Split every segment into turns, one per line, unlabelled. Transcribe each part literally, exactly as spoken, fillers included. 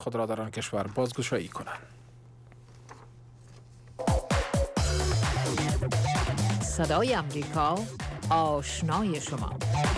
خود را در آن کشور بازگشایی کنند.
صدای امریکا، آشنای شما.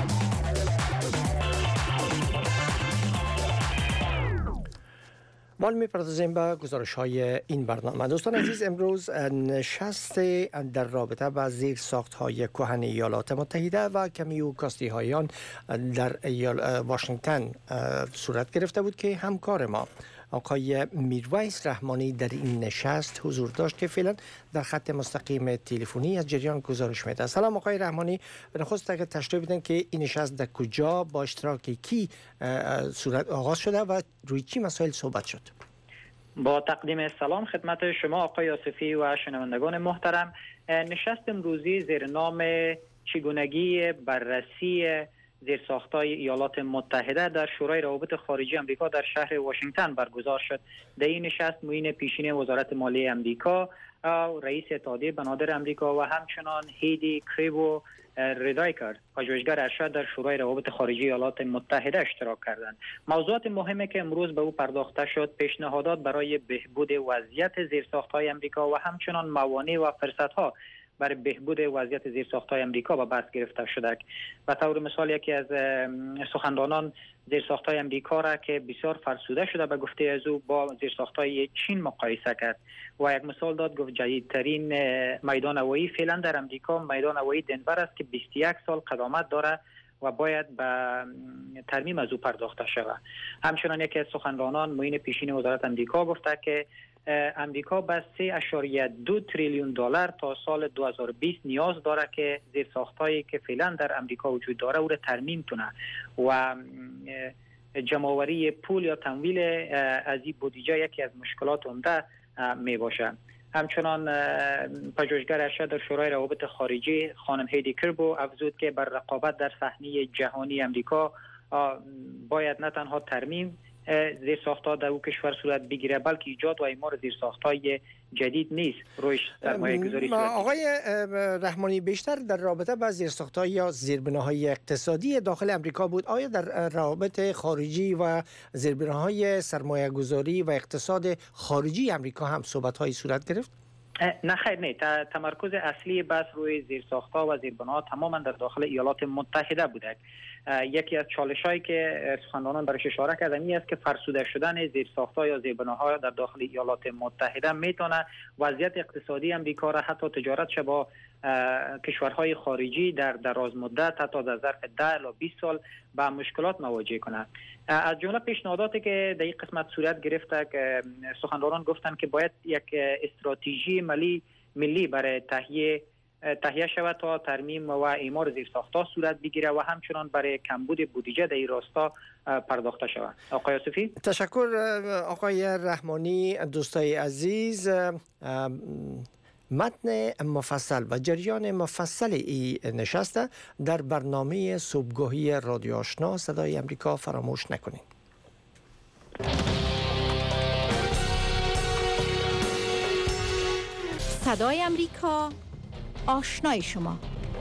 ما می‌پردازیم به گزارش‌های این برنامه. دوستان عزیز، امروز نشست در رابطه با زیرساخت‌های کهن ایالات متحده و کمی و کاستی‌های آن در واشنگتن صورت گرفته بود که همکار ما آقای میرویس رحمانی در این نشست حضور داشت که فعلا در خط مستقیم تلفنی از جریان گزارش میده. سلام آقای رحمانی، به نخست اگر تشریح بدین که این نشست در کجا با اشتراک کی صورت آغاز شده و روی چی مسائل صحبت شد؟
با تقدیم سلام خدمت شما آقای آصفی و شنوندگان محترم، نشست امروزی زیر نام چگونگی بررسی زیرساخت‌های ایالات متحده در شورای روابط خارجی آمریکا در شهر واشنگتن برگزار شد. در این نشست معین پیشین وزارت مالیه آمریکا، رئیس اتحادیه بنادر آمریکا و همچنان هیدی کریبو ریدایکر، پژوهشگر ارشد در شورای روابط خارجی ایالات متحده اشتراک کردند. موضوعات مهمی که امروز به او پرداخته شد، پیشنهادات برای بهبود وضعیت زیرساخت‌های آمریکا و همچنان موانع و فرصت‌ها برای بهبود وضعیت زیرساخت‌های آمریکا به بحث گرفته شده. به طور مثال یکی از سخنرانان زیرساخت‌های آمریکا را که بسیار فرسوده شده به گفته از او با زیرساخت‌های چین مقایسه کرد و یک مثال داد، گفت جدیدترین میدان هوایی فعلا در آمریکا میدان هوایی دنور است که بیست و یک سال قدامت داره و باید به ترمیم از او پرداخته شود. همچنان یکی از سخنرانان معین پیشین وزارت آمریکا گفته که امریکا به سه اشاریه دو تریلیون دلار تا سال دو هزار و بیست نیاز داره که زیرساخت‌هایی که فعلا در امریکا وجود داره او را ترمیم کنه و جمع‌آوری پول یا تمویل از این بودجه یکی از مشکلات عمده می باشه. همچنان پژوهشگر ارشد در شورای روابط خارجی خانم هیدی کربو افزود که بر رقابت در صحنه جهانی امریکا باید نه تنها ترمیم زیرساخت‌ها در او کشور صورت بگیره بلکه ایجاد و اعمار زیرساخت‌های جدید نیست روش سرمایه‌گذاری صورت.
آقای رحمانی، بیشتر در رابطه با زیرساخت‌های یا زیربناهای اقتصادی داخل امریکا بود. آیا در روابط خارجی و زیربناهای سرمایه‌گذاری و اقتصاد خارجی امریکا هم صحبت‌های صورت گرفت؟
نه خیر، نه. تمرکز اصلی بس روی زیرساخت‌ها و زیربناها تماما در داخل ایالات متحده بوده. یکی از چالش‌هایی که سخنرانان برش اشاره کردن این است که فرسوده شدن زیرساخت‌ها یا زیربناها در داخل ایالات متحده میتونه وضعیت اقتصادی امریکا را حتی تجارتش با کشورهای خارجی در دراز مدت حتی در ظرف ده الی بیست سال با مشکلات مواجه کنند. از جمله پیشنهاداتی که در این قسمت صورت گرفته که سخنرانان گفتند که باید یک استراتژی ملی ملی برای تهیه تهیه شود تا ترمیم و اعمار زیرساخت‌ها صورت بگیره و همچنان برای کمبود بودجه در این راستا پرداخته شود. آقای آصفی،
تشکر. آقای رحمانی، دوستای عزیز، متن مفصل و جریان مفصل این نشست در برنامه صبحگاهی رادیو آشنا صدای امریکا فراموش نکنید.
صدای امریکا، آشنای شما.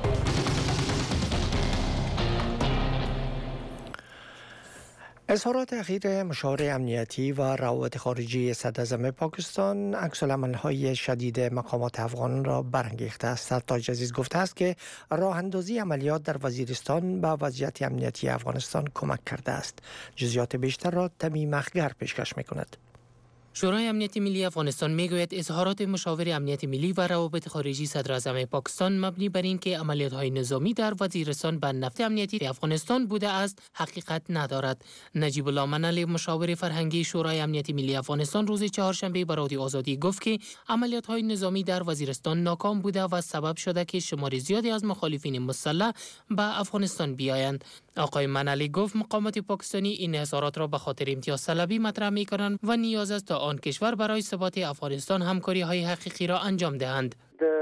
اظهارات اخیر مشاور امنیتی و روابط خارجی صدراعظم پاکستان عکس‌العمل‌های شدید مقامات افغان را برانگیخته است. سرتاج عزیز گفته است که راه اندازی عملیات در وزیرستان به وضعیت امنیتی افغانستان کمک کرده است. جزئیات بیشتر را تمیم اخگر پیشکش می‌کند.
شورای امنیت ملی افغانستان میگوید اظهارات مشاور امنیت ملی و روابط خارجی صدراعظم پاکستان مبنی بر اینکه عملیات‌های نظامی در وزیرستان به نفع امنیتی افغانستان بوده است حقیقت ندارد. نجیب الله منل، مشاور فرهنگی شورای امنیت ملی افغانستان، روز چهارشنبه به رادیو آزادی گفت که عملیات‌های نظامی در وزیرستان ناکام بوده و سبب شده که شمار زیادی از مخالفین مسلح به افغانستان بیایند. آقای منلی گفت مقامات پاکستانی این اظهارات را به خاطر امتیاز طلبی مطرح می‌کنند و نیاز است تا آن کشور برای ثبات افغانستان همکاری‌های حقیقی را انجام دهند.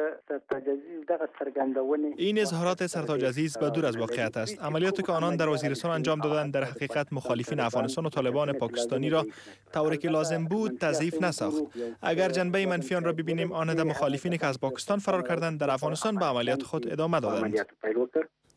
این اظهارات سرتاج عزیز به دور از واقعیت است. عملیاتی که آنان در وزیرستان انجام دادند در حقیقت مخالفین افغانستان و طالبان پاکستانی را طوری که لازم بود تضعیف نساخت. اگر جنبه منفی آن را ببینیم، آن ده مخالفینی که از پاکستان فرار کردند در افغانستان به عملیات خود ادامه دادند.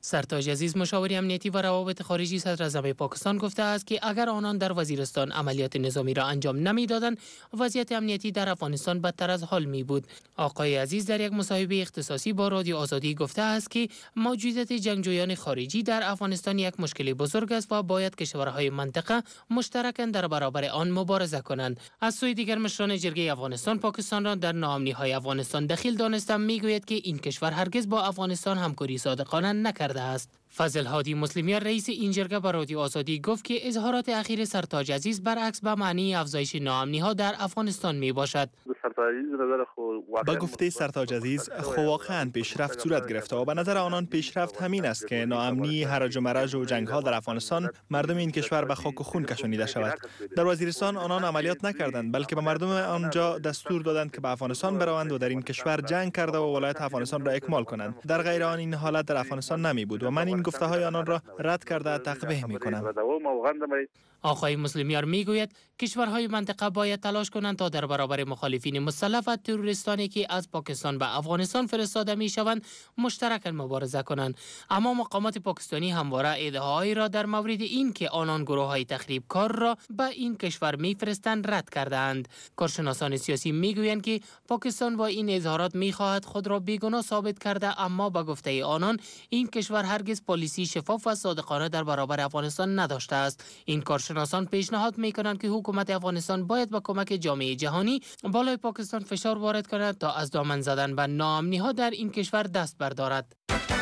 سرتاج عزیز مشاور امنیتی و روابط خارجی صدراعظم پاکستان گفته است که اگر آنان در وزیرستان عملیات نظامی را انجام نمیدادند وضعیت امنیتی در افغانستان بدتر از حال می بود. آقای عزیز در یک مصاحبه اختصاصی با رادیو آزادی گفته است که موجودیت جنگجویان خارجی در افغانستان یک مشکل بزرگ است و باید کشورهای منطقه مشترکاً در برابر آن مبارزه کنند. از سوی دیگر مشران جرگه افغانستان پاکستان را در ناامنی‌های افغانستان دخیل دانسته میگوید که این کشور هرگز با افغانستان همکاری صادقانه نکرده است. فضل هادی مسلمیان رئیس این جرگه به رادیو آزادی گفت که اظهارات اخیر سرتاج عزیز برعکس به معنی افزایش ناامنی‌ها در افغانستان می باشد.
با گفته سرتاج عزیز خو واقعا پیشرفت صورت گرفته و به نظر آنان پیشرفت همین است که ناامنی، هرج و مرج و جنگ‌ها در افغانستان مردم این کشور به خاک و خون کشانیده شود. در وزیرستان آنان عملیات نکردند بلکه به مردم آنجا دستور دادند که به افغانستان بروند و در این کشور جنگ کرده و ولایت افغانستان را اکمال کنند. در غیر آن این حالت در افغانستان نمی بود و من این گفته های آنان را رد کرده تقبیح می کنم.
آقای مسلمیار میگوید کشورهای منطقه باید تلاش کنند تا در برابر مخالفین مسلح و تروریستانی که از پاکستان به افغانستان فرستاده می شوند مشترکاً مبارزه کنند. اما مقامات پاکستانی همواره ادعاهایی را در مورد این که آنان گروه‌های تخریبکار را به این کشور میفرستند رد کردند. کارشناسان سیاسی میگویند که پاکستان با این اظهارات میخواهد خود را بیگناه ثابت کرده، اما به گفته آنان این کشور هرگز پالیسی شفاف و صادقانه در برابر افغانستان نداشته است. این کارشناسان پیشنهاد میکنند که حکومت افغانستان باید با کمک جامعه جهانی بالای پاکستان فشار وارد کند تا از دامن زدن به ناامنی‌ها در این کشور دست بردارد.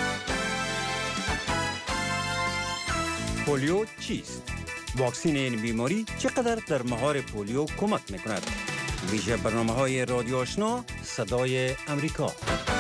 پولیو چیست؟ واکسین این بیماری چقدر در مهار پولیو کمک میکند؟ ویژه برنامه‌های رادیو آشنا صدای امریکا.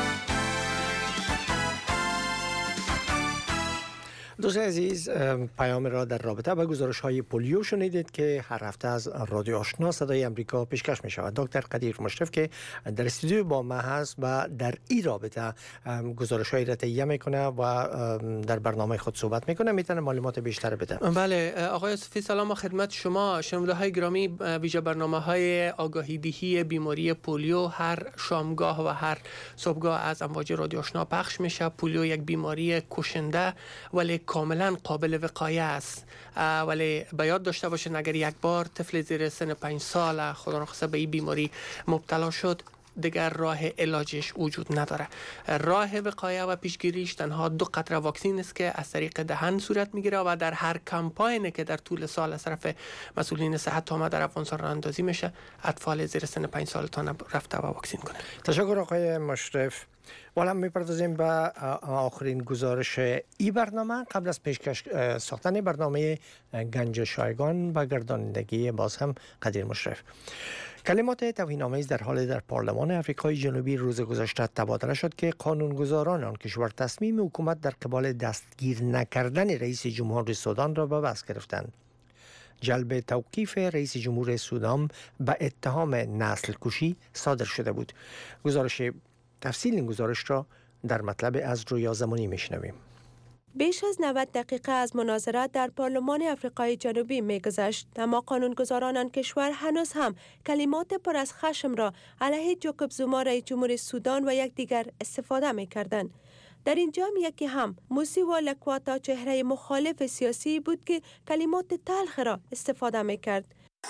دوستان عزیز، پیام را در رابطه با گزارش های پولیو شنیدید که هر هفته از رادیو آشنا صدای امریکا پیشکش می شود. دکتر قدیر مشرف که در استودیو با ما هست و در این رابطه گزارش های را تهیه میکنه و در برنامه خود صحبت میکنه، میتونه معلومات بیشتر بده.
بله آقای یوسفی، سلام خدمت شما شنونده های گرامی. ویژه برنامه های آگاهی دهی بیماری پولیو هر شامگاه و هر صبحگاه از امواج رادیو آشنا پخش میشه. پولیو یک بیماری کشنده ولی کاملا قابل وقایه است، ولی به یاد داشته باشید اگر یک بار طفل زیر سن پنج سال خدا نخواسته به این بیماری مبتلا شد دیگر راه علاجش وجود نداره. راه وقایه و پیشگیریش تنها دو قطره واکسین است که از طریق دهن صورت میگیره و در هر کمپاینی که در طول سال از طرف مسئولین صحت آمد در افغانستان راه اندازی میشه، اطفال زیر سن پنج سالتان رفته و واکسین کنه.
تشکر آقای مشرف. والا میپردازیم به آخرین گزارش ای برنامه. قبل از پیشکش ساختن برنامه گنج شایگان و گردانندگی باز هم قدیر مشرف. کلمات توهین‌آمیز در حال در پارلمان آفریقای جنوبی روز گذشته تبادله شد که قانونگذاران آن کشور تصمیم حکومت در قبال دستگیر نکردن رئیس جمهور سودان را به بست گرفتند. جلب توقیف رئیس جمهور سودان به اتهام نسل کشی صادر شده بود. گزارش تفصیل این گزارش را در مطلب از رویا زمانی میشنویم.
بیش از نود دقیقه از مناظرات در پارلمان آفریقای جنوبی میگذشت، اما قانونگذاران آن کشور هنوز هم کلمات پر از خشم را علیه جاکوب زوما رئیس جمهور سودان و یک دیگر استفاده میکردند. در اینجا یکی هم موسیوا لکواتا چهره مخالف سیاسی بود که کلمات تلخ را استفاده میکرد.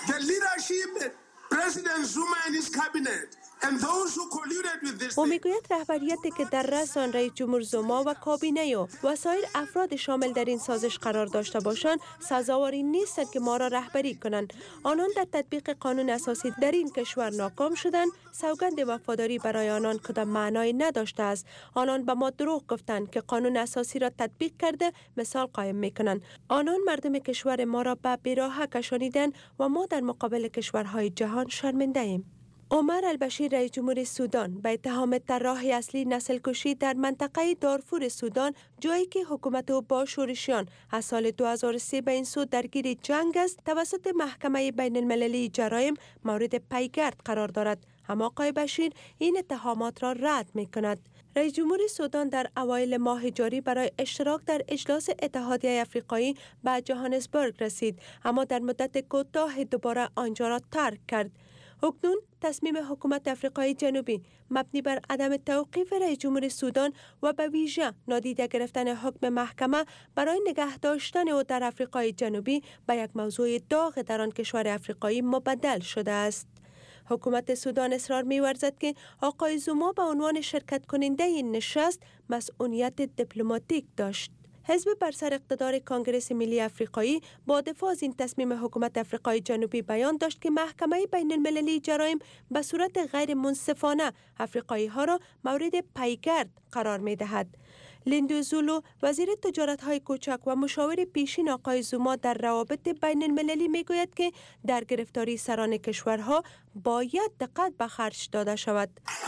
او میگوید رهبریتی که در رأس آن رئیس جمهور زوما و کابینه و وسایر افراد شامل در این سازش قرار داشته باشند سزاواری نیستند که ما را رهبری کنند. آنان در تطبیق قانون اساسی در این کشور ناکام شدند. سوگند وفاداری برای آنان کدام معنای نداشته است. آنان به ما دروغ گفتند که قانون اساسی را تطبیق کرده مثال قائم میکنند. آنان مردم کشور ما را به بیراه کشانیدند و ما در مقابل کشورهای جهان شرمنده ایم. عمر البشیر رئیس جمهور سودان به اتهام طراح اصلی نسل کشی در منطقه دارفور سودان، جایی که حکومت او با شورشیان از سال دو هزار و سه به این سو درگیر جنگ است، توسط محکمه بین المللی جرایم مورد پیگرد قرار دارد. اما آقای بشیر این اتهامات را رد می کند. رئیس جمهور سودان در اوایل ماه جاری برای اشتراک در اجلاس اتحادیه آفریقایی به جوهانسبرگ رسید، اما در مدت کوتاه دوباره آنجا را ترک کرد. اکنون تصمیم حکومت آفریقای جنوبی مبنی بر عدم توقیف رئیس جمهور سودان و به ویژه نادیده گرفتن حکم محکمه برای نگه داشتن او در آفریقای جنوبی به یک موضوع داغ در آن کشور آفریقایی مبدل شده است. حکومت سودان اصرار می‌ورزد که آقای زوما به عنوان شرکت کننده این نشست مسئولیت دیپلماتیک داشت. حزب بر سر اقتدار کانگرس ملی آفریقایی با دفاع از این تصمیم حکومت آفریقای جنوبی بیان داشت که محکمه بین المللی جرایم به صورت غیر منصفانه آفریقایی ها را مورد پیگرد قرار می دهد. لیندو زولو وزیر تجارت های کوچک و مشاور پیشین آقای زوما در روابط بین المللی می گوید که در گرفتاری سران کشورها باید دقت به خرج داده شود.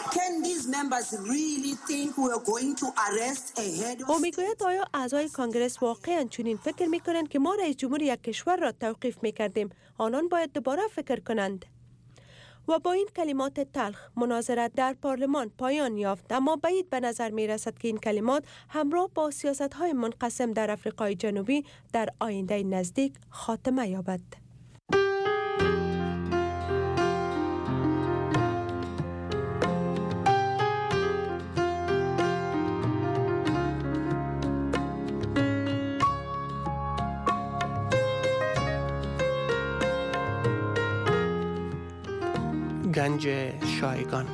او می گوید آیا اعضای کانگرس واقعا چنین فکر می کنند که ما رئیس جمهور یک کشور را توقیف می کردیم؟ آنان باید دوباره فکر کنند. و با این کلمات تلخ مناظره در پارلمان پایان یافت، اما بعید به نظر می رسد که این کلمات همراه با سیاست های منقسم در آفریقای جنوبی در آینده نزدیک خاتمه یابد.
گنج شایگان.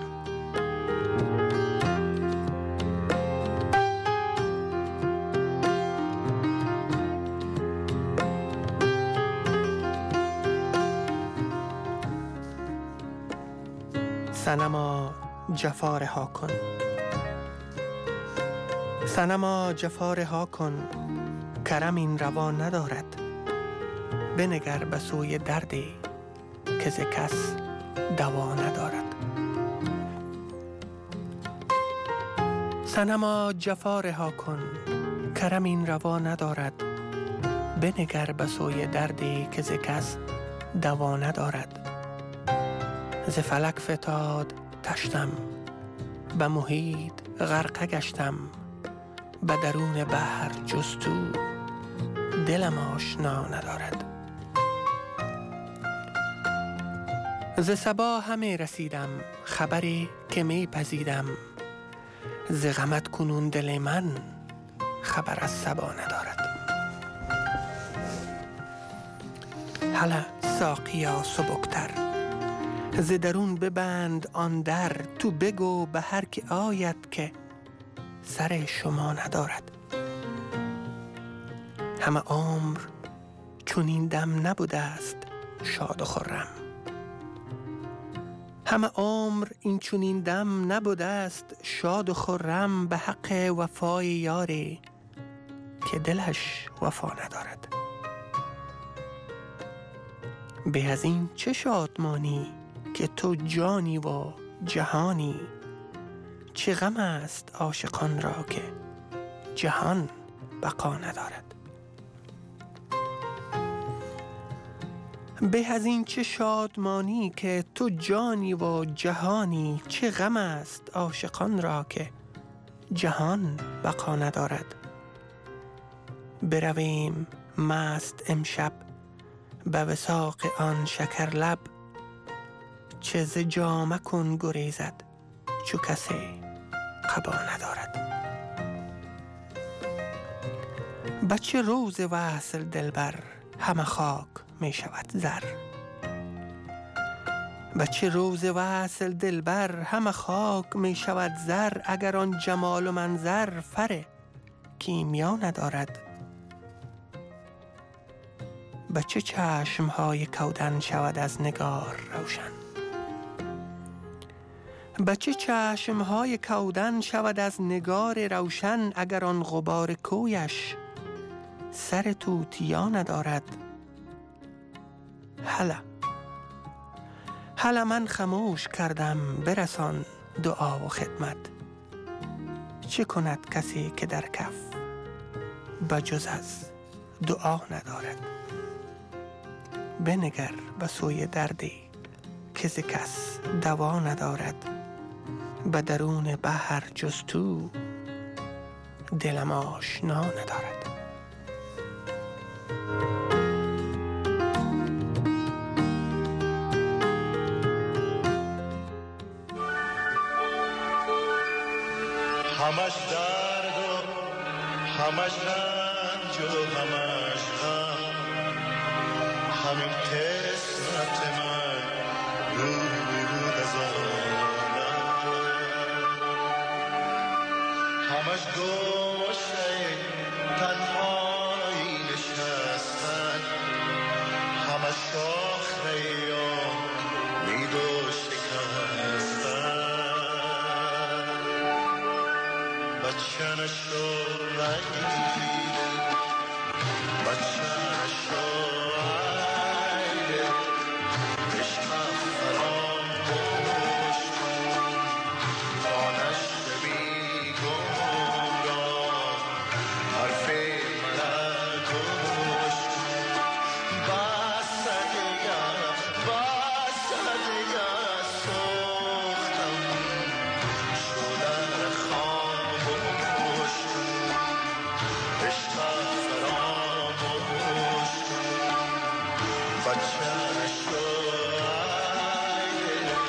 صنما جفا رها کن، صنما جفا رها کن، کرم این روا ندارد. بنگر به سوی دردی که ز کس دوا ندارد. صنما جفا رها کن، کرم این روا ندارد. بنگر به سوی دردی که ز کس دوا ندارد. ز فلک فتاد تشتم، به محیط غرقه گشتم. به درون بحر جز تو دلم آشنا ندارد. ز صبا همه رسیدم، خبری که می پزیدم. ز غمت کنون دل من خبر از صبا ندارد. هله ساقیا سبکتر، ز درون ببند آن در. تو بگو به هر که آید که سر شما ندارد. همه عمر چون این دم نبوده است شاد و خرم. همه عمر این چونین دم نبوده است شاد و خرم. به حق وفای یاری که دلش وفا ندارد. به از این چه شادمانی که تو جانی و جهانی. چه غم است عاشقان را که جهان بقا ندارد. به از این چه شادمانی که تو جانی و جهانی. چه غم است عاشقان را که جهان بقا ندارد. برویم مست امشب به وثاق آن شکر لب. چه ز جامه کن گریزد چو کسی قبا ندارد. بچه روز وصل دلبر همه خاک می شود زر. بچه روز وصل دلبر همه خاک می شود زر. اگر آن جمال و منظر فر کیمیا ندارد. بچه چشم های کودن شود از نگار روشن. بچه چشم های کودن شود از نگار روشن. اگر آن غبار کویش سر توتیا ندارد. هله هله من خموش کردم برسان دعا و خدمت. چه کند کسی که در کف بجز از دعا ندارد. بنگر به سوی دردی که ز کس دوا ندارد. به درون بحر جز تو دلم آشنا ندارد.
همش درد و همش رنج و همش غم، همین قسمت من بود از عالم. همش گوشه تنهایی نشستن، همش شاخه یا مید و شکستن. بچنش رو رنگیده، بچنش رو عیده، عشقم فراموش کن، خانش بی گمراه، حرف من گوش کن. بس دیگه، بس دیگه سوختم، شدن خاموش کن، عشقم فراموش کن، بچه‌ش رو عیده.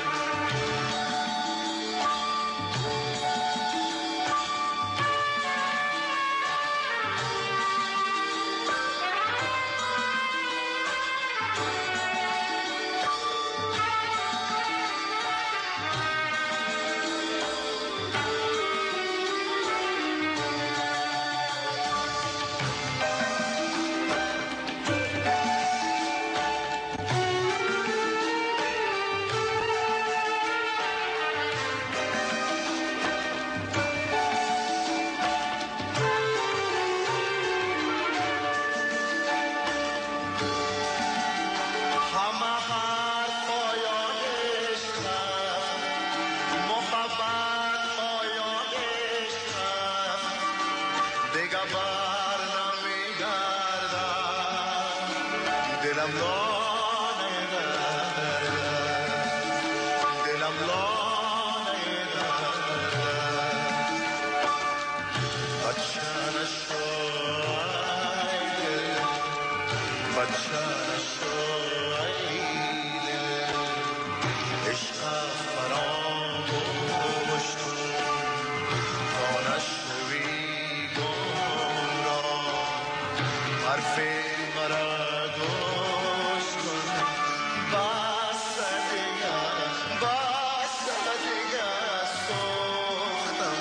همه حرفای عشقم، محبت پایان عشقم، دیگه بر نمیگردم، دلم لانه گردم، دلم لانه گردم. بچه‌نش رو عیده، بچه‌نش رو عیده، عشقم فراموش کن، خانش بی گمراه، حرف مرا گوش کن. بس دیگه، بس دیگه سوختم،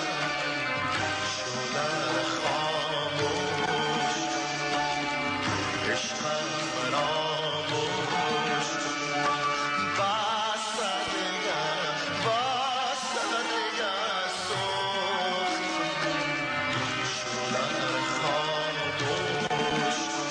شدن خاموش کن، عشقم فراموش کن. بس دیگه، بس دیگه سوختم، شدن خاموش کن.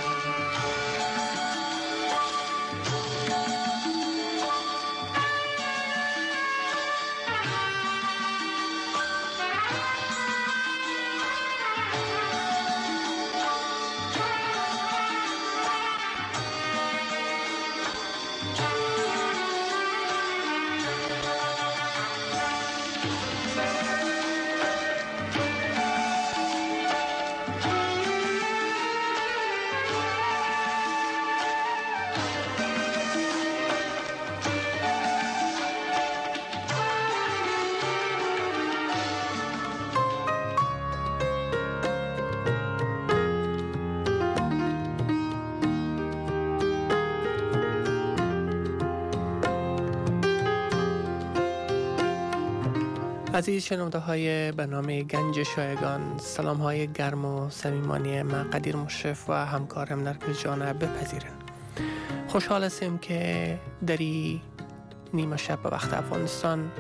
عزیز شنونده های برنامه گنج شایگان، سلام های گرم و صمیمانه من قدیر مشرف و همکارم نرگس جان بپذیرن. خوشحال هستیم که دری نیمه شب به وقت افغانستان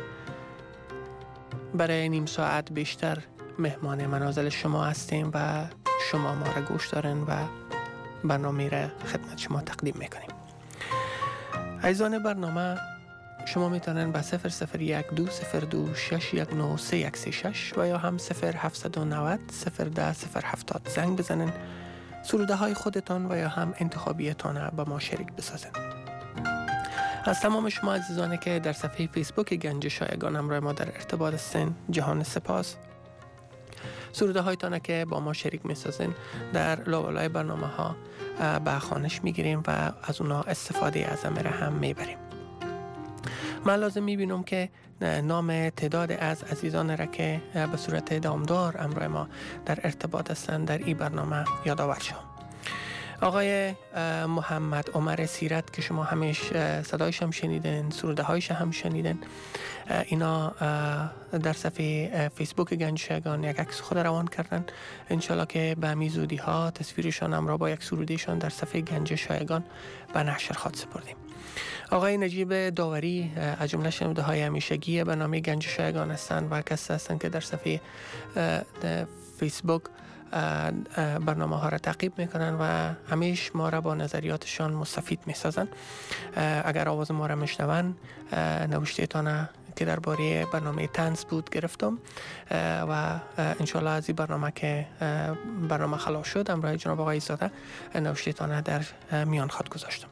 برای نیم ساعت بیشتر مهمان منازل شما هستیم و شما ما را گوش دارین و برنامه را خدمت شما تقدیم میکنیم. عزیزان برنامه، شما میتونن به صفر صفر یک دو صفر دو شش یک نه سه یک سه شش و یا هم صفر هفت نه صفر صفر ده صفر هفتاد زنگ بزنن، سروده های خودتان و یا هم انتخابیتان به ما شریک بسازن. از تمام شما عزیزانی که در صفحه فیسبوک گنج شایگان همراه ما در ارتباط هستین جهان سپاس. سروده هایتان که با ما شریک میسازین در لابلای برنامه ها به خوانش میگیریم و از اونا استفاده از امر هم میبریم. من لازم میبینم که نام تعداد از عزیزان را که به صورت دامدار امروز ما در ارتباط هستند در این برنامه یادآور شم. آقای محمد عمر سیرت که شما همیش صدایش هم شنیدن، سروده هایش هم شنیدن، اینا در صفحه فیسبوک گنج شایگان یک عکس خود روان کردن. انشالله که به همی زودی ها تصویرشان هم را با یک سرودهشان در صفحه گنج شایگان به نشر خواهد سپردیم. آقای نجیب داوری از جمله شنونده های همیشگی برنامه گنج شایگان هستند و کسی هستند که در صفحه فیسبوک برنامه ها را تعقیب میکنن و همیش ما را با نظریاتشان مستفید میسازن. اگر آواز ما را میشنون، نوشتهتان که درباره برنامه طنز بود گرفتم و انشالله از این برنامه که برنامه خلاص شد امروز جناب آقای زاده نوشتهتان در میان خود گذاشتم.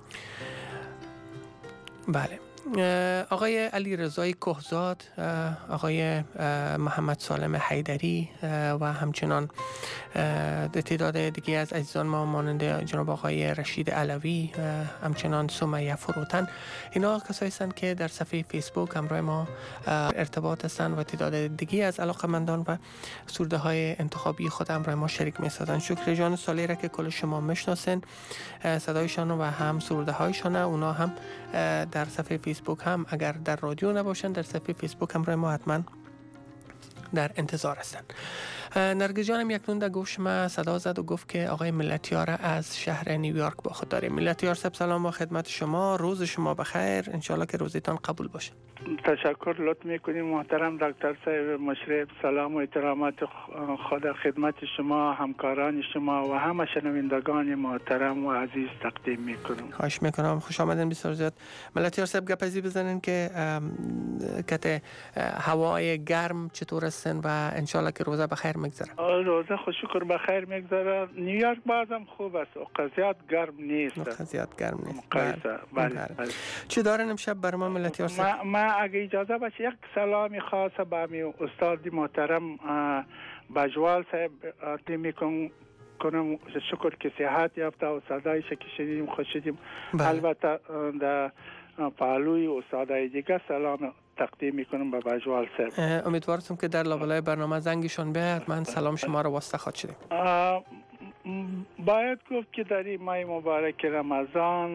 بله، آقای علی رضای کهزاد، آقای محمد سالم حیدری و همچنان تعداد دیگه از عزیزان ما مانند جناب آقای رشید علوی، همچنان سمیه فروتن، اینا کسایی هستند که در صفحه فیسبوک همراه ما ارتباط هستند و تعداد دیگه از علاقمندان و سروده های انتخابی خود همراه ما شریک می سازند. شکر جان سالی را که کل شما میشناسن، صدایشان و هم سروده هایشان، اونا هم در صفحه فیسبوک هم اگر در رادیو نباشن در صفحه فیسبوک هم رای ما حتما در انتظار هستن. نرگس جانم یک نون در گوش ما صدا زد و گفت که آقای ملتیار از شهر نیویورک با خود داریم. ملتیار صاحب سلام و خدمت شما، روز شما بخیر، انشالله که روزتان قبول باشه.
تشکر لطف میکنیم محترم دکتر صاحب مشرف. سلام و احترامات خدا خدمت شما، همکاران شما و همه شنوندگان محترم و عزیز تقدیم میکنم.
خواهش میکنم، خوش آمدین بسیار زیاد. ملتیار صاحب گپزی بزنین که کته هوای گرم چطور هستن و انشالله که روزه بخیر میگذره.
روزه خوش شکر بخیر میگذره. نیویورک بازم خوب است، اوقات گرم نیست.
اوقات گرم نیست.
بله بله.
چی دارن امشب برای ما ملتیار صاحب؟
ما اگه اجازه باشه یک سلامی خاصه به می استاد محترم بجوال صاحب تقدیم میکنم کنم. شکر که صحت یافته و صدایش که شدیدیم خوش شدیم. البته در پالوی استادای دیگه سلام تقدیم میکنم به بجوال صاحب.
امیدوارم که در لابلای برنامه زنگشون بیاد من سلام شما رو واسطه خواهد شدیم.
باید گفت که در این ماه مبارک رمضان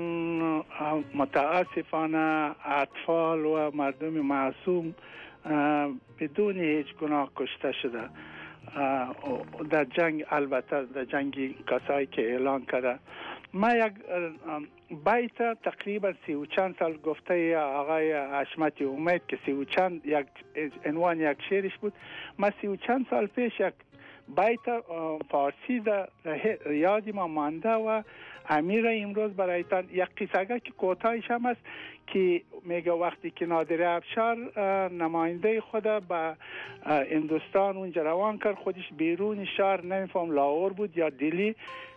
متاسفانه اطفال و مردم معصوم بدون هیچ گناه کشته شده در جنگ، البته در جنگ کسایی که اعلان کرده. ما یک بیت تقریبا سی و چند سال گفته آقای حشمت امید که سی و چند یک عنوان یک شعرش بود. ما سی و چند سال پیش یک بیت فارسی در یادی ما مانده و امیر امروز برایتان یک قصه که کوتاهش هم است که میگه وقتی که نادر افشار نماینده خود به هندوستان اونجا روان کرد، خودش بیرون شهر نمیفهم لاهور بود یا دلی،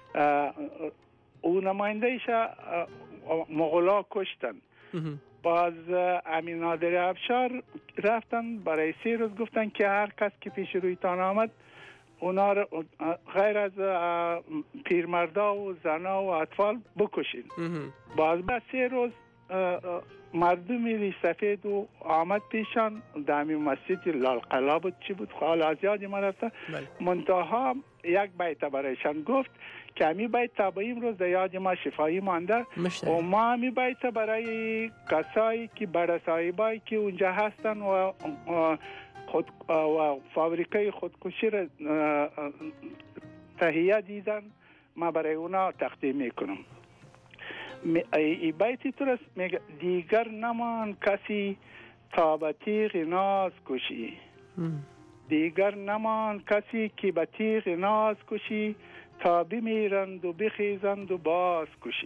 او نمایندهش مغلا کشتن. باز امیر نادر افشار رفتن برای سه روز گفتن که هر کس که پیش رویتان آمد اونا غیر از پیرمردا و زنا و اطفال بکشین. باز بعد سه روز مردمی ریش سفید و آمد پیشان دمی مسجد لالقلا بود چی بود خال از یادی ما رفته. منتها یک بیت برایشان گفت که همی بیت تا به امروز در یاد ما شفایی مانده و ما همی بیت برای کسایی که بڑا صاحبایی که اونجا هستن و خود و فابریکه خودکشی را تهیه دیدن، ما برای اونا تقدیم میکنم. ای بیتی تو رست میگه دیگر نمان کسی تا به تیغ ناز کشی، دیگر نمان کسی که به تیغ ناز کشی، تا بمیرند و بخیزند و باز کشی.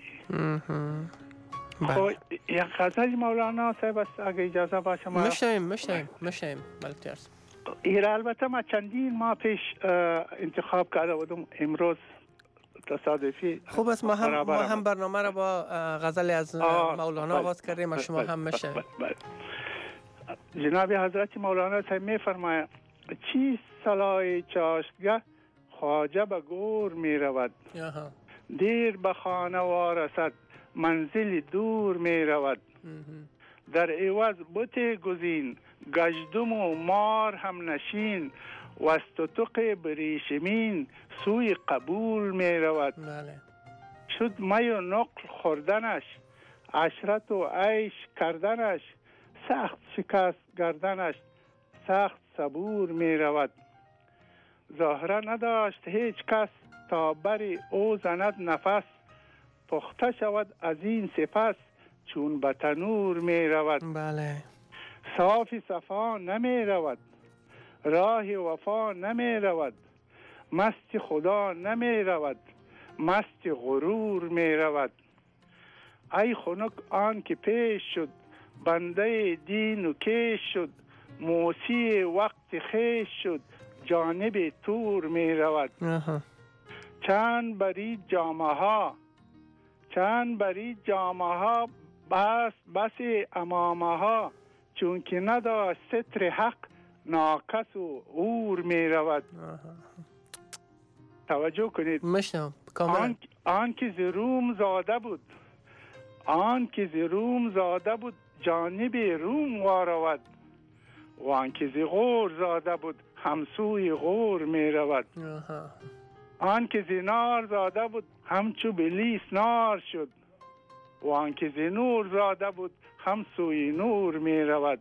خب یک غزل مولانا صاحب است اگه اجازه باشه ما
مشتیم مشتیم مشتیم ملتیار
ایره. البته ما چندین ماه پیش انتخاب کرده بودم، امروز تصادفی
خوب است ما هم ما هم برنامه را با غزل از مولانا آغاز کردیم و شما هم میشه.
جناب حضرت مولانا صاحب میفرماید چی صلای چاشتگه خواجه به گور می رود، دیر به خانه وارسد منزل دور می رود. در عوض بت گزین، گژدم و مار هم نشین، و از تتق بریشمین سوی قبول می رود.
بله.
شد می و نقل خوردنش، عشرت و عیش کردنش، سخت شکست گردنش سخت صبور می رود. ظاهره نداشت هیچ کس، تا بری او زند نفس، پخته شود از این سپس، چون به تنور می رود.
بله.
صافی صفا نمی رود، راه وفا نمی رود، مست خدا نمی رود، مست غرور می رود. ای خنک آن که پیش شد، بنده دین و کیش شد، موسی وقت خیش شد، جانب تور می رود. چند بری جامه ها، چند بری جامه ها، بس بس امامه ها، چون که نداشت ستر حق، ناکس و عور می رود. توجه کنید.
مشنم.
آن, آن که ز روم زاده بود، آن که ز روم زاده بود، جانب روم وارود، و آن که ز غور زاده بود، همسوی غور می رود. آن که ز نار زاده بود، همچو بلیس نار شد، و آن که ز نور زاده بود، همسوی نور می رود.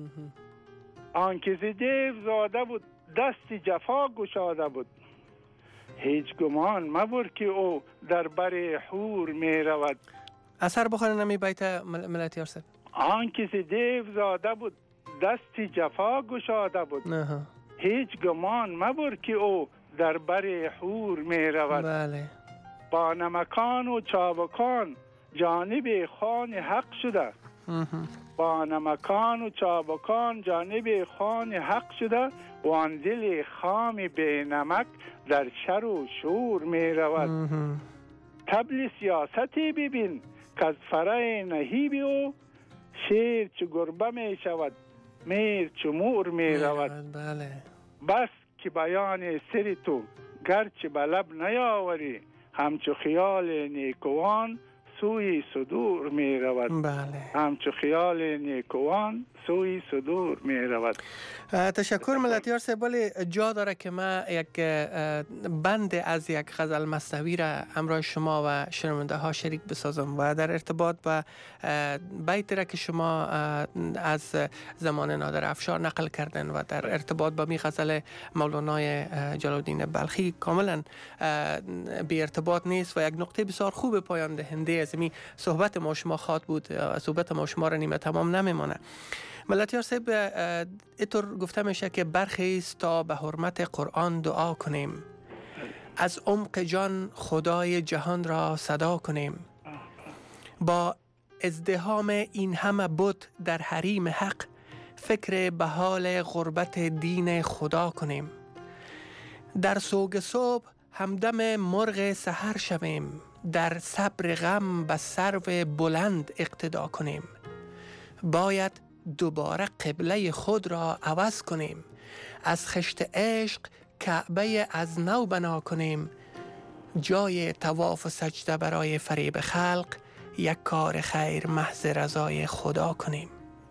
آن که ز دیو زاده بود، دست جفا گشاده بود، هیچ گمان مبر که او در بر حور می رود.
اثر بخورن نمی بیت ملتیار صاحب.
آن که ز دیو زاده بود، دست جفا گشاده بود،
نه.
هیچ گمان مبر که او در بر حور می رود.
بله.
با نمکان و چابکان جانب خان حق شده، با نمکان و چابکان جانب خان حق شده، و آن دل خام بی نمک در شر و شور می رود. طبل سیاستی ببین که از فرای نهیب او، شیر چو گربه می شود، میر چو مور می رود.
بله.
بس که بیان سر تو گرچه به لب نیاوری، همچو خیال نیکوان سوی صدور می رود.
بله.
همچو خیال نیکوان سوی صدور می رود.
تشکر ملتیار صاحب. ولی جا داره که من یک بند از یک غزل مثنوی را همراه شما و شنونده ها شریک بسازم و در ارتباط با بیتی را که شما از زمان نادر افشار نقل کردن و در ارتباط با می غزل مولانای جلال الدین بلخی کاملا بی ارتباط نیست و یک نقطه بسیار خوب پایان دهنده از می صحبت ما شما خواد بود. صحبت ما شما را نیمه تمام نمیمانه. ملتیار صاحب، اینطور گفته میشه که برخیز تا به حرمت قرآن دعا کنیم، از عمق جان خدای جهان را صدا کنیم، با ازدحام این همه بت در حریم حق، فکر به حال غربت دین خدا کنیم، در سوگ صبح همدم مرغ سحر شویم، در صبر غم به سرو بلند اقتدا کنیم، باید دوباره قبله خود را عوض کنیم، از خشت عشق کعبه از نو بنا کنیم، جای طواف و سجده برای فریب خلق، یک کار خیر محض رضای خدا کنیم.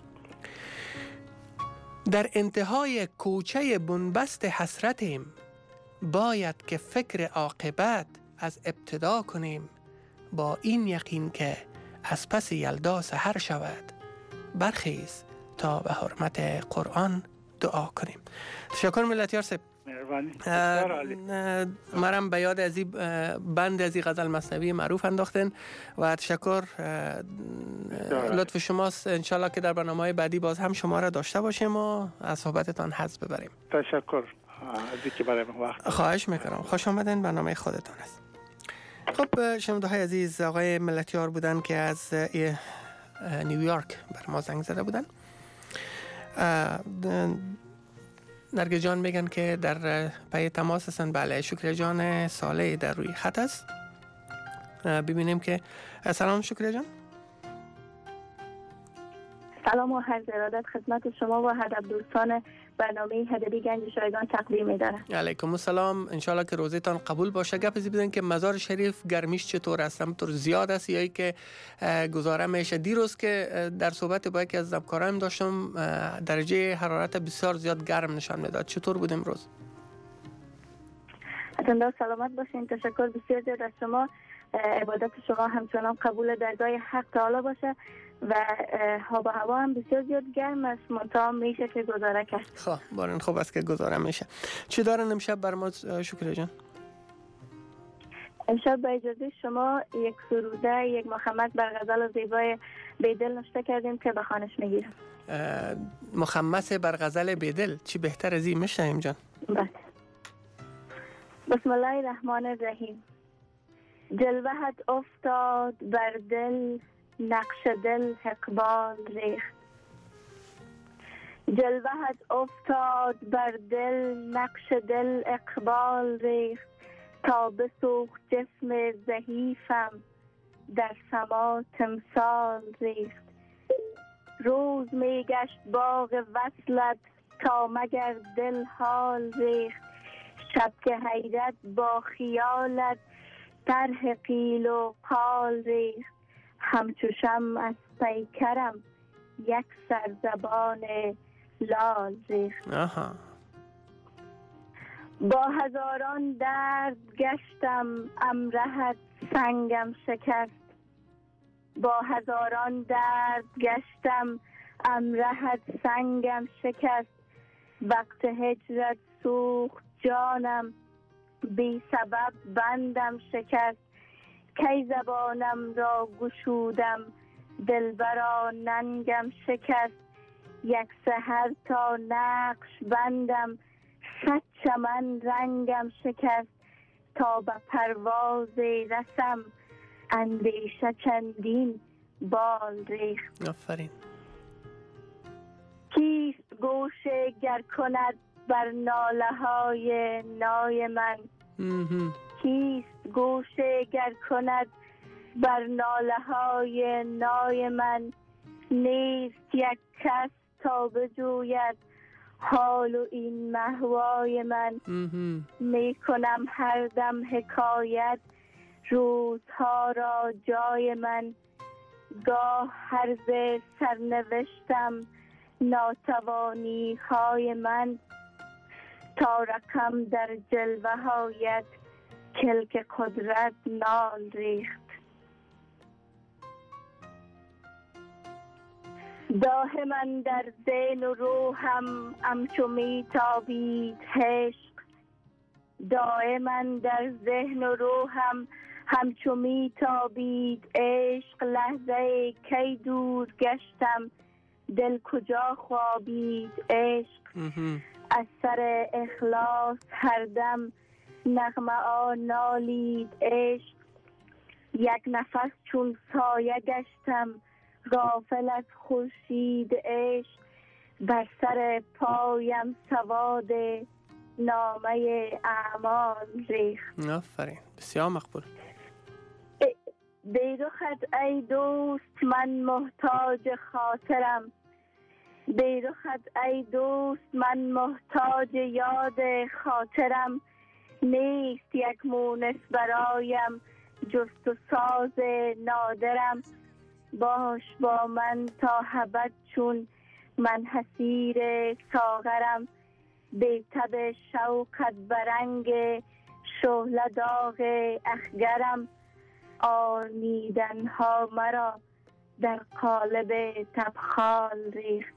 در انتهای کوچه بنبست حسرتیم، باید که فکر عاقبت از ابتدا کنیم، با این یقین که از پس یلدا سحر شود، برخیز تا به حرمت قرآن دعا کنیم. تشکر ملتیار صاحب. مرم به یاد از این بند از این غزل مثنوی معروف انداختن و تشکر. لطف شماست. انشالله که در برنامه‌های بعدی باز هم شما را داشته باشیم و از صحبتتان حظ ببریم.
تشکر از اینکه برای من وقت.
خواهش میکنم. خوش آمدین. برنامه خودتان است. خب شنونده های عزیز، آقای ملتیار بودن که از نیویورک بر ما زنگ زده بودن. نرگس جان میگن که در پی تماس هستن. بله، شکریه جان صالح در روی خط است. ببینیم که سلام شکریه جان.
سلام و عرض ارادت خدمت شما و هدف دوستان برنامه هدبی گنج شایگان تقدیم می‌دارم.
علیکم السلام. انشالله که روزتان قبول باشه. گپ از بدین که مزار شریف گرمیش چطور است؟ همطور زیاد است یا ای که گزاره میشه؟ دیروز که در صحبت با یکی از همکارانم داشتم درجه حرارت بسیار زیاد گرم نشان میداد. چطور بود امروز؟
حتما سلامت باشین. تشکر بسیار زیاد از شما. عبادت شما همچنان قبول درگاه حق تعالی باشه و هوا هوا هم بسیار زیاد گرم است، منتها میشه که گزاره کرد.
خب بارین خوب است که گزاره میشه. چی دارن امشب بر ما شکر جان؟
امشب با اجازه شما یک سروده یک مخمس بر غزل زیبای بیدل نوشته کردیم که به خوانش میگیرم.
مخمس بر غزل بیدل، چی بهتر از این میشنیم جان؟
بله. بسم الله الرحمن الرحیم. جلوهت افتاد بر دل، نقش دل اقبال ریخت. جلوهت افتاد بر دل، نقش دل اقبال ریخت. تا بسوخت جسم ضعیفم، در سما تمثال ریخت. روز می گشت باغ وصلت، تا مگر دل حال ریخت. شب که حیرت با خیالت، طرح قیل و قال ریخت. همچو شمع از پیکرم، یک سر زبان لال ریخت.
آها.
با هزاران درد گشتم، امرهت سنگم شکست. با هزاران درد گشتم، امرهت سنگم شکست. وقت هجرت سوخت جانم، بی سبب بندم شکست. کی زبانم را گشودم، دلبرا ننگم شکست. یک سحر تا نقش بندم، صد چمن رنگم شکست. تا به پرواز رسم، اندیشه چندین بال ریخت.
آفرین.
کیست گوشه گر کند بر ناله های نای من؟ کیست گوشه گر کند بر ناله های نای من؟ نیست یک کس تا بجوید حال و این محوای من. می کنم هر دم حکایت روزها را جای من. گاه هرز سرنوشتم ناتوانی های من. تا رقم در جلوه هایت کلک قدرت نال ریخت. داه من در ذهن و روحم همچو می تابید عشق. داه من در ذهن و روحم همچو می تابید عشق. لحظه کی دور گشتم، دل کجا خوابید عشق. از سر اخلاص هر دم نغمه آ نالید عشق. یک نفس چون سایه گشتم، غافل از خورشید عشق. بر سر پایم سواد نامه اعمال ریخت.
آفرین، بسیار مقبول.
بیرخت ای دوست من محتاج خاطرم. بیرخت ای دوست من محتاج یاد خاطرم. نیست یک مونس برایم جست و ساز نادرم. باش با من تا ابد چون من حسیر ساغرم. بی تب شوقت برنگ شعله داغ اخگرم. آرمیدن ها مرا در قالب تبخال ریخت.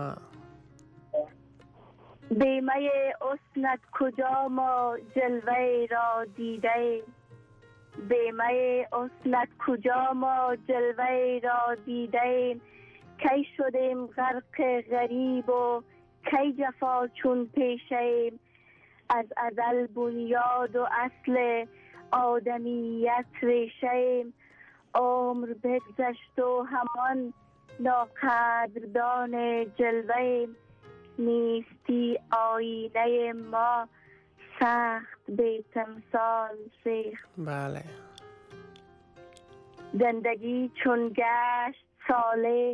بیمه حسنت کجا ما جلوه را دیده. بیمه حسنت کجا ما جلوه را دیده. کی شدیم غرق غریب و کی جفا چون پیشیم. از ازل بنیاد و اصل آدمیت ریشیم. عمر بگذشت و همان ناقدردان جلوه. نیستی آینه ما سخت به تمثال ریخت.
بله.
زندگی چون گشت ساله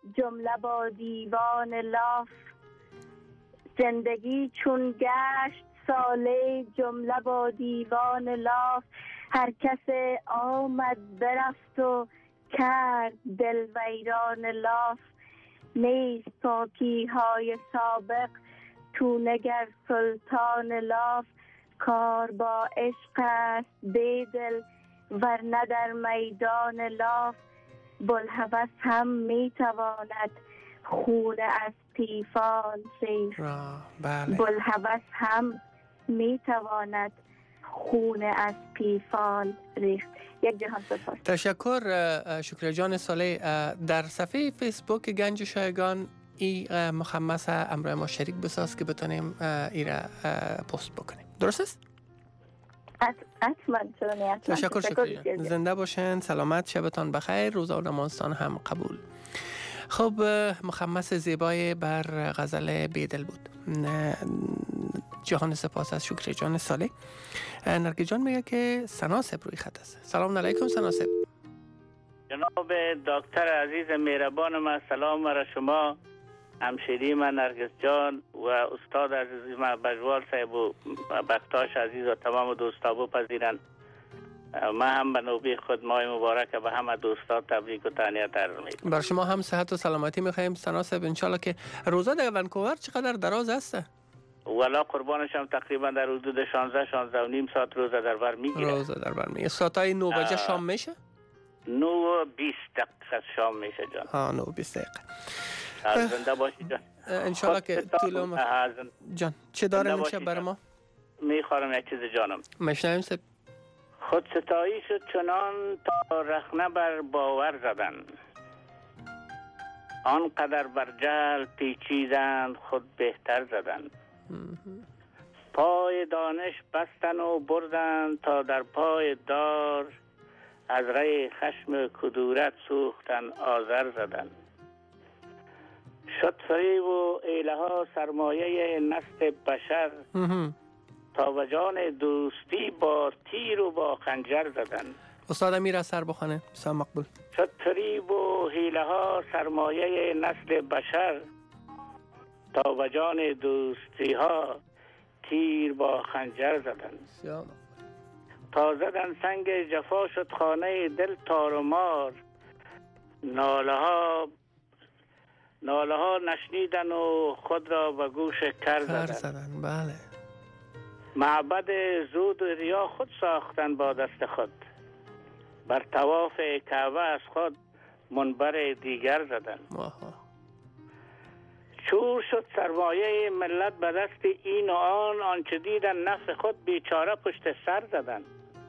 جمله با دیوان لاف. زندگی چون گشت ساله جمله با دیوان لاف. هر کس آمد برفت و کرد دل ویران لاف. نیست پاکی های سابق تو نگر سلطان لاف. کار با عشق است بیدل ورنه در میدان لاف. بلهوس هم میتواند خون از پیفان ریخت.
بله.
بلهوس هم میتواند خون از پیفان ریخت. یک جهان سپاس.
تشکر شکر جان صالح. در صفحه فیسبوک گنج شایگان ای مخمس امروز ما شریک بساز که بتونیم ای را پست بکنیم. درست است؟
حتما.
تشکر شکر. زنده باشین، سلامت، شبتان بخیر، روزا و نمازتان هم قبول. خب مخمس زیبای بر غزل بیدل بود. جهان سپاس از شکر جان صالح. نرگس جان میگه که سناسب روی خط است. سلام علیکم سناسب.
جناب دکتر عزیز مهربان من، سلام برای شما، همشیری من نرگس جان و استاد عزیز من بجوال صاحب و بختاش عزیز و تمام دوستا بپذیرن. من هم به نوبه خود ماه مبارک به همه دوستا تبریک و تهنیت عرض می‌کنم.
بر شما هم صحت و سلامتی می‌خوایم سناسب. انشالله که روزا در ونکوور چقدر دراز است؟
والا قربانشم تقریبا در حدود شانزده شانزده و نیم ساعت روزه در بر میگیره.
روزه در بر میگیره. ساعتای نه بجه شام میشه؟
نه و بیست دقیقه شام میشه جان.
ها نه و بیست دقیقه.
زنده باشی جان.
انشالله که طول عمر. جان چه داره میشه برای ما؟
میخوارم یک چیز جانم.
مشنویم سب.
خود ستایی شد چنان تا رخنه بر باور زدن. آنقدر بر جهل پیچیدن خود بهتر زدن. پای دانش بستن و بردن تا در پای دار. از ری خشم کدورت سوختن آذر زدن. شد فریب و ایله ها سرمایه نسل بشر. تا و جان دوستی با تیر و با خنجر زدن.
استاد امیر از سر بخانه بسیار مقبول.
شد فریب و حیله ها سرمایه نسل بشر. تا و جان دوستی ها تیر با خنجر زدن. تا زدن سنگ جفا شد خانه دل تار و مار. ناله ها ناله ها نشنیدن و خود را به گوش کر زدن.
زدن بله.
معبد زود ریا خود ساختن با دست خود. بر طواف کعبه از خود منبر دیگر زدن.
آها.
چور شد سرمایه ملت به دست این و آن. آنچه دیدن نفع خود بیچاره پشت سر زدن.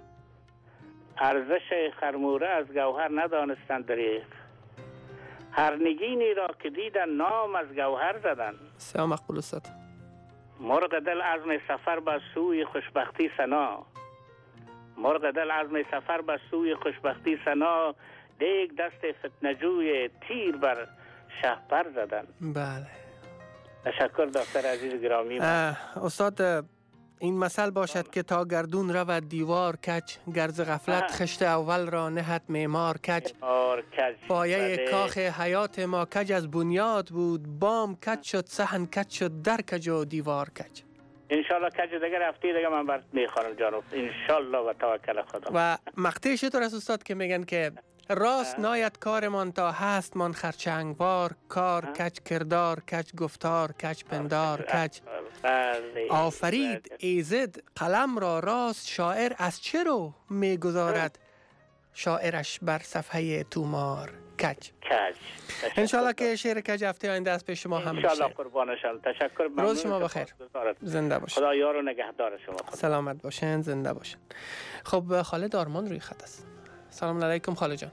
ارزش خرموره از گوهر ندانستند دریغ. هر نگینی را که دیدن نام از گوهر زدن.
بسیار مقبول استاد.
مرغ دل عزم سفر به سوی خوشبختی سنا. مرغ دل عزم سفر به سوی خوشبختی سنا. دیگ دست فتنجوی تیر بر شهپر زدن.
بله.
تشکر دکتر عزیز گرامی.
استاد این مثل باشد که تا گردون رود دیوار کج. گرز غفلت خشت اول را نهد معمار کج. پایه کاخ حیات ما کج از بنیاد بود. بام کج شد، صحن کج شد، در کج و دیوار کج.
انشالله کج دیگر هفته دیگه من برات میخوانم جانم. انشالله و توکل خدا.
و مقطع شطور است استاد که میگن که راست ناید کارمان تا هست من خرچنگوار. کار کج کردار کج گفتار کج پندار کج. آفرید ایزد قلم را راست. شاعر از چه رو میگذارد شاعرش بر صفحه تومار کج.
کج.
انشالله که شعر کج هفته آینده از پیش شما هم میشه.
انشالله قربانشم. تشکر.
روز شما بخیر. زنده باشین.
خدا یار و نگهدار شما.
سلامت باشین، زنده باشین. خب خالد آرمان روی خط است. سلام علیکم خاله جان.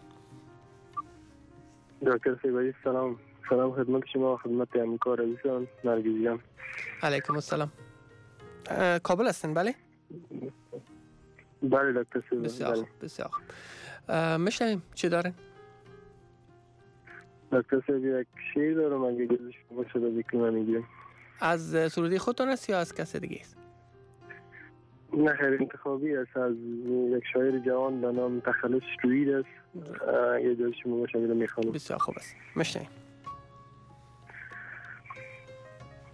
دکتر سیبایی سلام. سلام خدمت شما، خدمت همکار عزیزان نرگس جان.
علیکم السلام. کابل هستین بله؟
بله دکتر سیبایی.
بسیار خوب بسیار خوب. میشنویم چی دارین؟
دکتر سیبایی یک شعر دارم اگه گذاشت باشه در ذکر من میگیم.
از سرودی خودتون است یا از کس دیگه است؟
نه خیر انتخابی است از یک شاعر جوان به نام تخلص روید است. یه جایی شما باشه میخوانم.
بسیار خوب است. میشنویم.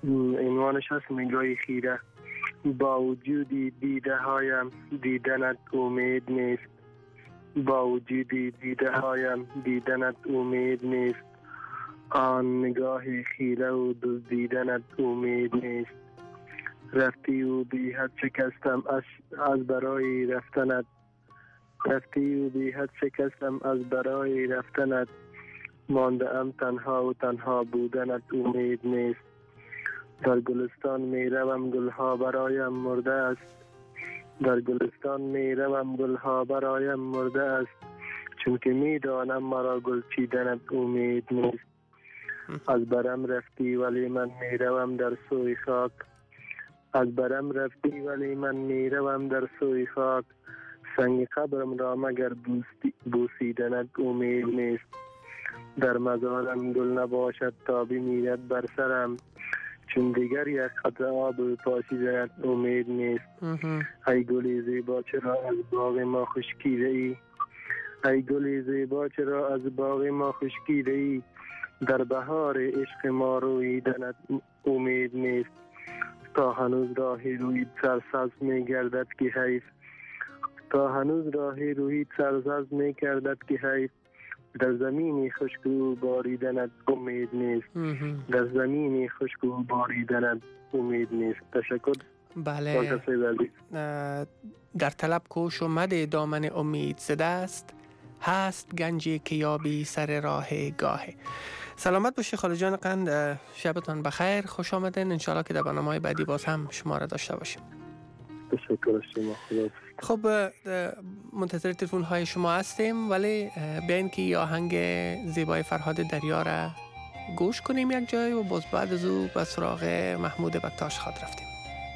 عنوانش هست نگاه خیره. با وجودی دیده هایم دیدنت امید نیست، با وجودی دیده هایم دیدنت امید نیست، آن نگاه خیره و دزدیدنت امید نیست. رفتی و بی حد شکستم از, از برای رفتنت، رفتی و بی حد شکستم از برای رفتنت، مانده ام تنها و تنها بودنت امید نیست. در گلستان می روم گلها برایم مرده است، در گلستان می روم گلها برایم مرده است، چون که می دانم مرا گل چیدنت امید نیست. از برم رفتی ولی من می روم در سوی خاک، از برم رفتی ولی من می روم در سوی خاک، سنگ قبرم را مگر بوسیدنت امید نیست. در مزارم گل نباشد تا بمیرد بر سرم، چون دیگر یک قطره آب پاشیدنت امید نیست. ای گلی زیبا چرا از باغ ما خشکیده ای، ای گلی زیبا چرا از باغ ما خشکیده ای، در بهار عشق ما رویدنت امید نیست. تا هنوز راهی روی سرسبز می گردد که حیف، تا هنوز راهی روی سرسبز می گردد که حیف، در زمینی خشک و باریدنت امید نیست، در زمینی خشک و باریدنت امید نیست. تشکر.
بله، در طلب کوش و مد دامن امید زده است، هست گنجی که یابی سر راه گاهه. سلامت باشی خاله جان قند، شبتان بخیر، خوش آمدین. انشاءالله که در برنامه‌های بعدی باز هم شما را داشته باشیم.
تشکر شما.
خب منتظر تلفن های شما هستیم، ولی بیاین که یه آهنگ زیبای فرهاد دریا را گوش کنیم یک جای و باز بعد از او به سراغ محمود بکتاش خواد رفتیم.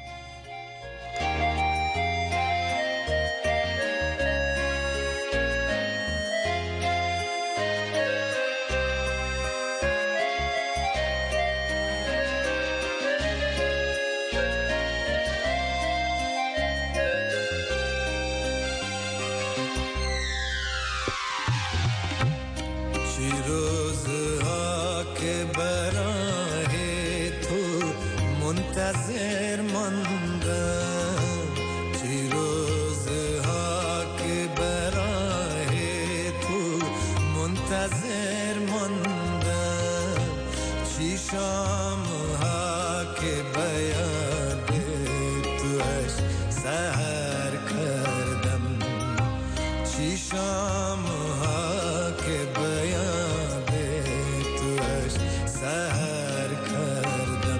منتظر ماندم، چی روزها که برای تو منتظر ماندم، چی شامها که بیاد توش سحر کردم، چی شامها که بیاد توش سحر کردم.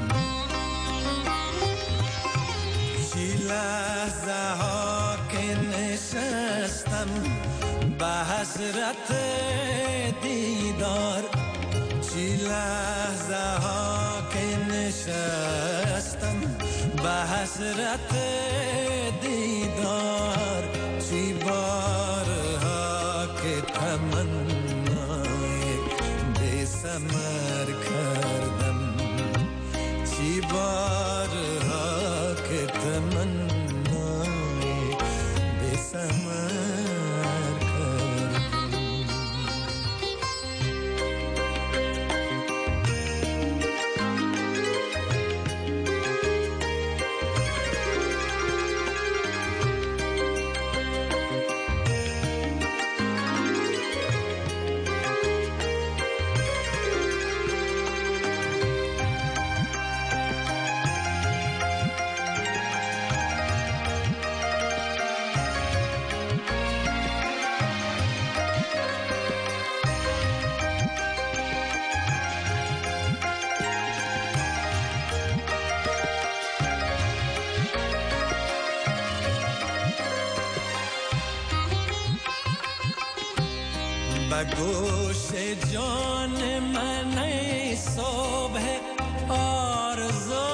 لحظه ها که نشستم به حسرت دیدار، چی لحظه ها که نشستم به حسرت دیدار، چی بارها که تمنای بی ثمر کردم، چی بارها که تمنای بی ثمر کردم. به گوش جان من ای صبح آرزو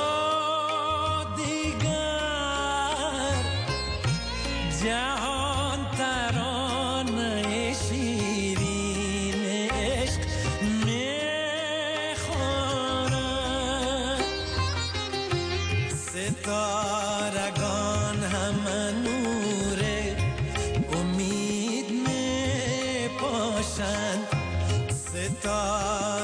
دیگر، جهان ترانه شیرین عشق میخورد، ستارگان همه نور امید میپاشند، ستاره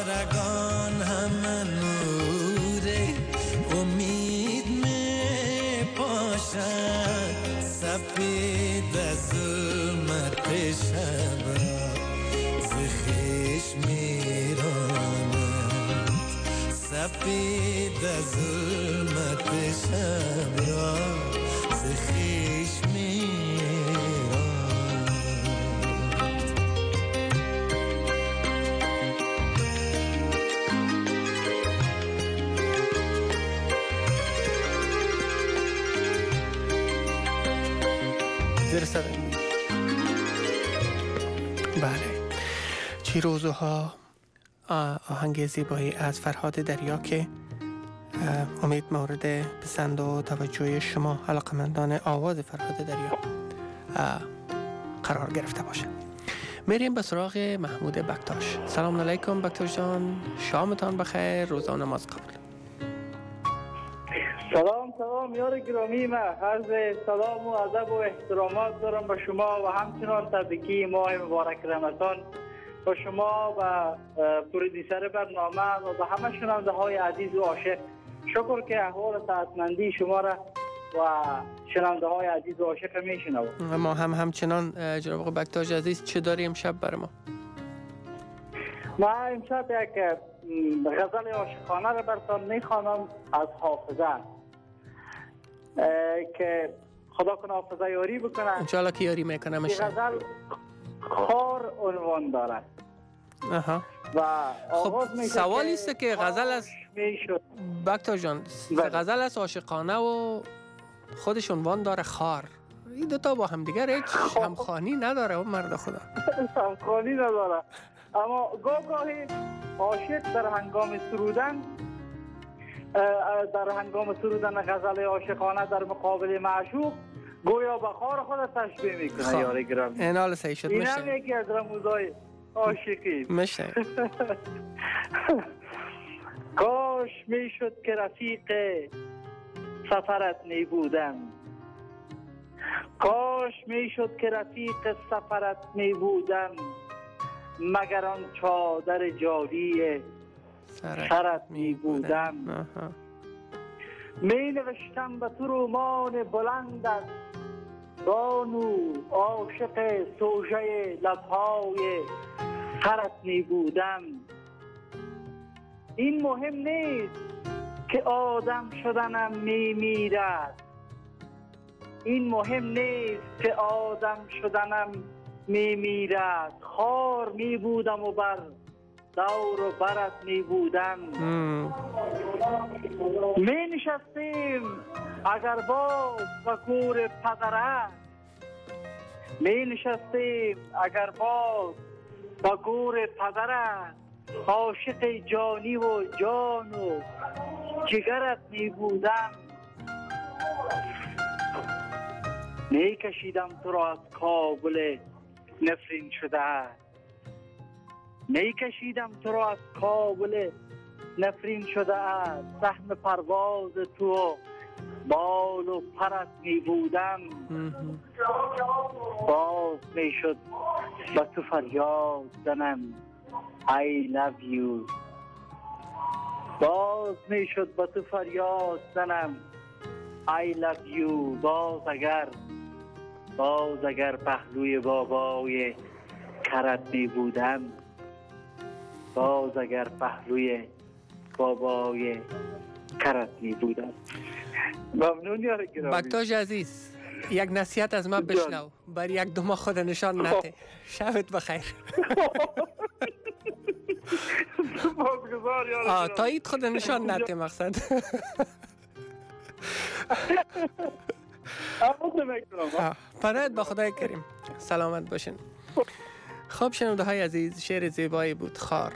تپید از ظلمت شب را ز خویش می‌راند.
زیر صدای بله چی روزها آهنگ زیبایی از فرهاد دریا که امید مورد پسند و توجه شما علاقمندان آواز فرهاد دریا قرار گرفته باشه. میریم به سراغ محمود بکتاش. سلام علیکم بکتاش جان، شامتان بخیر، روزا نماز قبول.
سلام سلام یار گرامی، ما عرض سلام و ادب و احترامات دارم به شما و همچنان تبریکی ماه مبارک رمضان با شما و پرودیسر برنامه و به همه شنونده های عزیز و عاشق. شکر که احوال صحتمندی شما را و شنونده های عزیز و عاشق میشنوم.
ما هم همچنان. جناب آقای بکتاش عزیز چه داری امشب برای ما؟
ما امشب یک غزل عاشقانه را براتون میخوانم از حافظه که خدا کنه حافظه یاری بکنه.
انشاءالله که یاری میکنه.
این غزل خار عنوان دارد.
آها.
و
خب سوالی است که غزل است بکتاش جان، غزل است عاشقانه و خودش عنوان داره خار. این دوتا با هم دیگر هیچ همخوانی نداره و مرد خدا.
همخوانی نداره، اما گاه گاهی عاشق در هنگام سرودن در هنگام سرودن غزل عاشقانه در مقابل معشوق گویا به خار خود تشبیه میکنه. یار گرامی
این حال صحیح شد.
این هم یکی از رموزهای عاشقی.
میشه
کاش میشد که رفیق سفرت می بودم، کاش میشد که رفیق سفرت می بودم، مگر آن چادر جالی سرت می بودم. می نوشتم به تو رمان بلند از بانو عاشق سوژه لبهای سرت می بودم. این مهم نیست که آدم شدنم می میرد، این مهم نیست که آدم شدنم می میرد، خار می بودم و بر دور و برت می بودم. می نشستیم اگر باز و گور پدرت، می نشستیم اگر باز و گور پدرت، عاشق جانی و جان و جگرت می بودم. می کشیدم تو را از کابل نفرین شده، می کشیدم تو را از کابل نفرین شده است، سهم پرواز تو بال و پرت می بودم. باز می شد با تو فریاد زنم I love you، باز می شد با تو فریاد زنم I love you. باز اگر باز اگر پهلوی بابای کرت می بودم، باز اگر پهلوی بابای کرت می بودم. ممنون یار گرامی.
بکتاش عزیز یک نصیحت از من بشنو، بر یک دو ماه خود نشان نده. شبت بخیر. آه تا اید خود نشان نده مقصد. پرد با خدای کریم سلامت باشین. خب شنونده های عزیز، شعر زیبایی بود خار.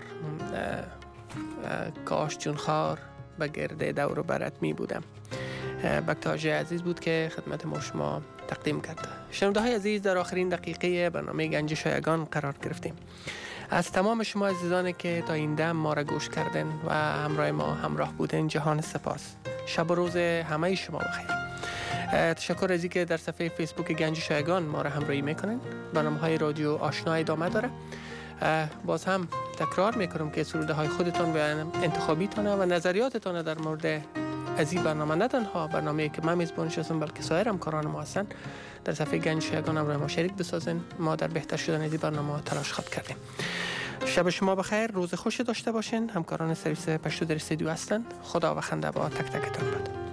کاش چون خار به گرده دور و برت می بودم. بکتاش عزیز بود که خدمت ما شما تقدیم کرد. شنونده های عزیز، در آخرین دقیقه برنامه گنج شایگان قرار گرفتیم. از تمام شما عزیزانی که تا این دم ما را گوش کردن و همراه ما همراه بودن جهان سپاس. شب و روز همه شما بخیر. تشکر از اینکه در صفحه فیسبوک گنج شایگان ما را همراهی میکنین. برنامه‌های رادیو آشنا ادامه داره. باز هم تکرار میکنم که سروده های خودتان و انتخابیتان و نظریاتتان در مورد از این برنامه، نه تنها برنامه‌ای که من میزبانش هستم بلکه سایر همکاران ما هستن، در صفحه گنج شایگان همراه ما شریک بسازن. ما در بهتر شدن از این برنامه تلاش خود کردیم. شب شما بخیر، روز خوش داشته باشین. همکاران سرویس پشتو در استودیو هستند. خدا و خنده با تک تکتون باد.